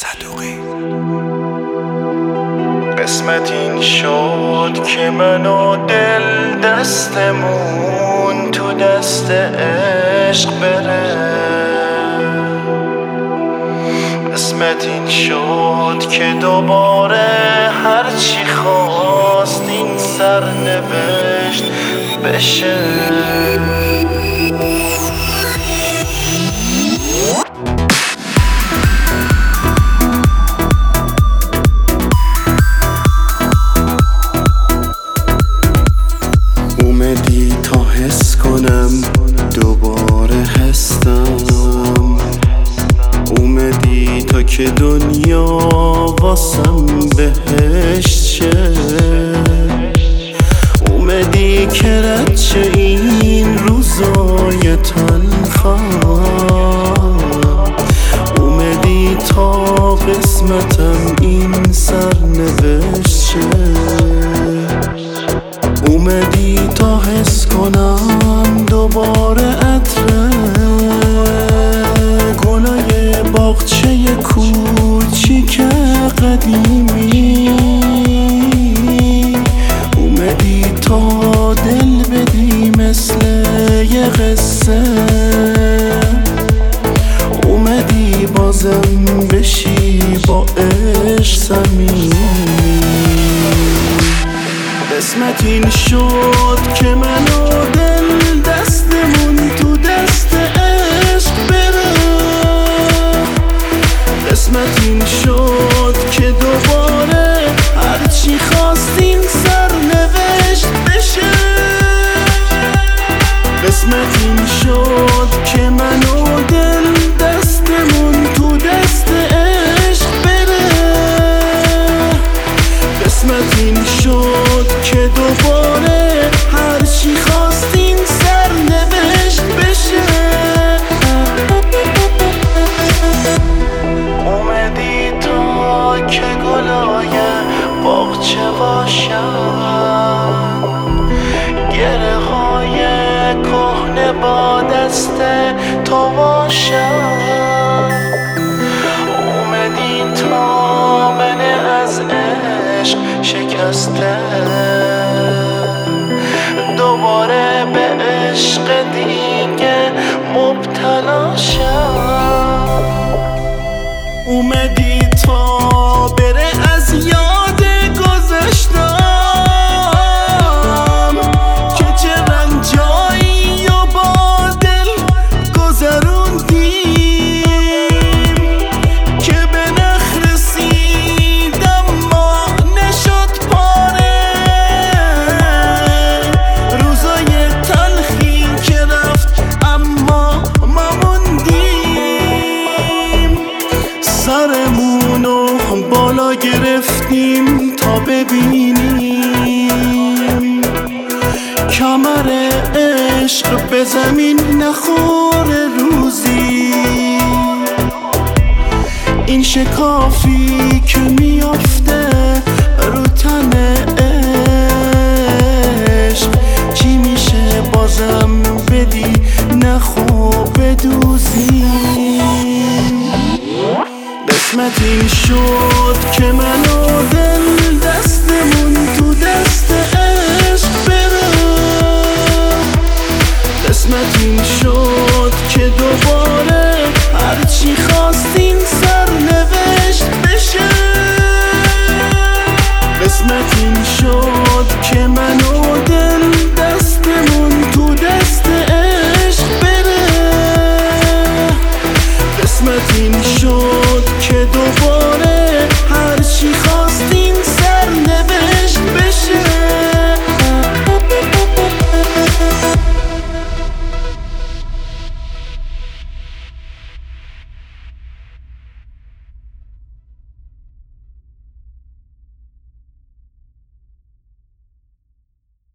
صدوقی. قسمت این شد که من و دل دستمون تو دست عشق بره. قسمت این شد که دوباره هرچی خواست این سرنوشت بشه. اومدی تا حس کنم دوباره هستم، اومدی تا که دنیا واسم بهشت شه، اومدی که رد شه این روزای تلخم، اومدی تا قسمتم این سرنوشت شه، اومدی تا حس کنم دوباره عطر گلای باغچه کوچیک قدیمی، اومدی تا دل بدی مثل یه قصه، اومدی بازم بشی با عشق صمیمی. قسمت این شد که من و دل دستمون تو دست عشق بره. قسمت این شد که دوباره هرچی خواستیم سرنوشت بشه. قسمت این شد که من و دل دستمون تو دست عشق بره. قسمت این شد که دوباره هرچی خواستیم سرنوشت بشه. اومدی تا که گلای باغچه باشن، گره های کهنه با دست تو باشن، اومدی تا من از عشق شکسته دوباره به عشق دیگه مبتلا شم، اومدی تا بره از یاد گذشتم که چه رنجایی و با دل گذروندیم که به نخ رسیدم ما نشد پاره، روزای تلخی که رفت اما ما موندیم، سرمونو بالا گرفتیم تا ببینیم کمر عشق به زمین نخوره روزی، این شکافی که میافته رو تن عشق چی میشه بازم بدی نخو بدوزیم. قسمت این شد که من و